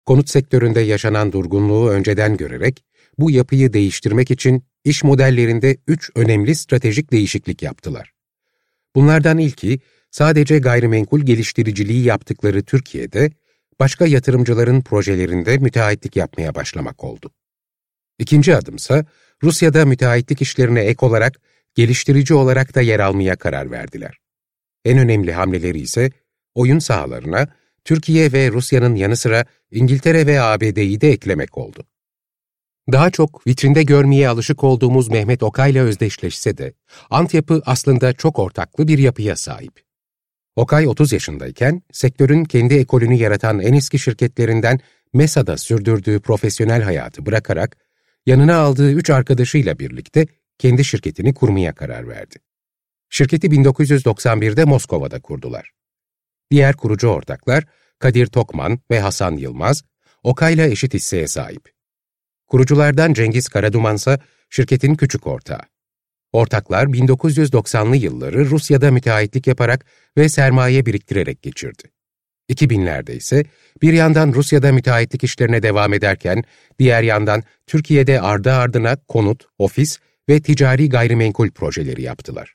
Konut sektöründe yaşanan durgunluğu önceden görerek, bu yapıyı değiştirmek için iş modellerinde 3 önemli stratejik değişiklik yaptılar. Bunlardan ilki, sadece gayrimenkul geliştiriciliği yaptıkları Türkiye'de, başka yatırımcıların projelerinde müteahhitlik yapmaya başlamak oldu. İkinci adımsa, Rusya'da müteahhitlik işlerine ek olarak, geliştirici olarak da yer almaya karar verdiler. En önemli hamleleri ise, oyun sahalarına, Türkiye ve Rusya'nın yanı sıra İngiltere ve ABD'yi de eklemek oldu. Daha çok vitrinde görmeye alışık olduğumuz Mehmet Okay'la özdeşleşse de, Antyapı aslında çok ortaklı bir yapıya sahip. Okay 30 yaşındayken, sektörün kendi ekolünü yaratan en eski şirketlerinden MESA'da sürdürdüğü profesyonel hayatı bırakarak, yanına aldığı 3 arkadaşıyla birlikte kendi şirketini kurmaya karar verdi. Şirketi 1991'de Moskova'da kurdular. Diğer kurucu ortaklar Kadir Tokman ve Hasan Yılmaz, Okay'la eşit hisseye sahip. Kuruculardan Cengiz Karaduman ise şirketin küçük ortağı. Ortaklar 1990'lı yılları Rusya'da müteahhitlik yaparak ve sermaye biriktirerek geçirdi. 2000'lerde ise bir yandan Rusya'da müteahhitlik işlerine devam ederken, diğer yandan Türkiye'de ardı ardına konut, ofis ve ticari gayrimenkul projeleri yaptılar.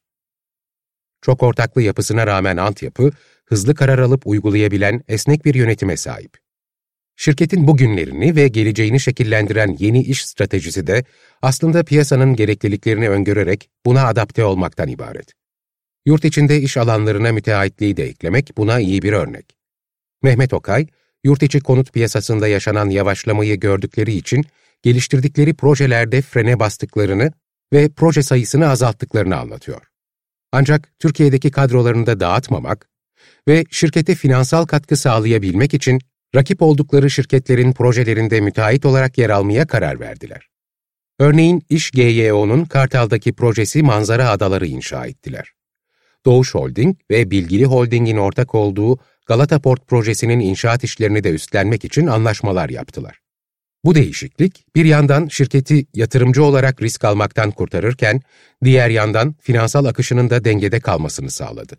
Çok ortaklı yapısına rağmen Antyapı, hızlı karar alıp uygulayabilen esnek bir yönetime sahip. Şirketin bugünlerini ve geleceğini şekillendiren yeni iş stratejisi de aslında piyasanın gerekliliklerini öngörerek buna adapte olmaktan ibaret. Yurt içinde iş alanlarına müteahhitliği de eklemek buna iyi bir örnek. Mehmet Okay, yurt içi konut piyasasında yaşanan yavaşlamayı gördükleri için geliştirdikleri projelerde frene bastıklarını ve proje sayısını azalttıklarını anlatıyor. Ancak Türkiye'deki kadrolarını da dağıtmamak ve şirkete finansal katkı sağlayabilmek için rakip oldukları şirketlerin projelerinde müteahhit olarak yer almaya karar verdiler. Örneğin İş GYO'nun Kartal'daki projesi Manzara Adaları inşa ettiler. Doğuş Holding ve Bilgili Holding'in ortak olduğu Galata Port projesinin inşaat işlerini de üstlenmek için anlaşmalar yaptılar. Bu değişiklik, bir yandan şirketi yatırımcı olarak risk almaktan kurtarırken, diğer yandan finansal akışının da dengede kalmasını sağladı.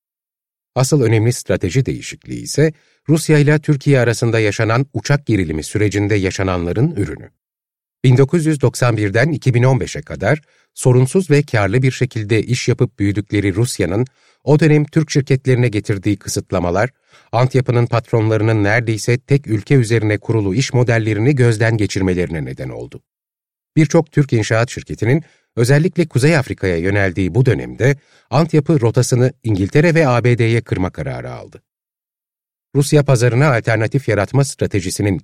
Asıl önemli strateji değişikliği ise, Rusya ile Türkiye arasında yaşanan uçak gerilimi sürecinde yaşananların ürünü. 1991'den 2015'e kadar sorunsuz ve karlı bir şekilde iş yapıp büyüdükleri Rusya'nın o dönem Türk şirketlerine getirdiği kısıtlamalar, Antapı'nın patronlarının neredeyse tek ülke üzerine kurulu iş modellerini gözden geçirmelerine neden oldu. Birçok Türk inşaat şirketinin özellikle Kuzey Afrika'ya yöneldiği bu dönemde Antapı rotasını İngiltere ve ABD'ye kırma kararı aldı. Rusya pazarına alternatif yaratma stratejisinin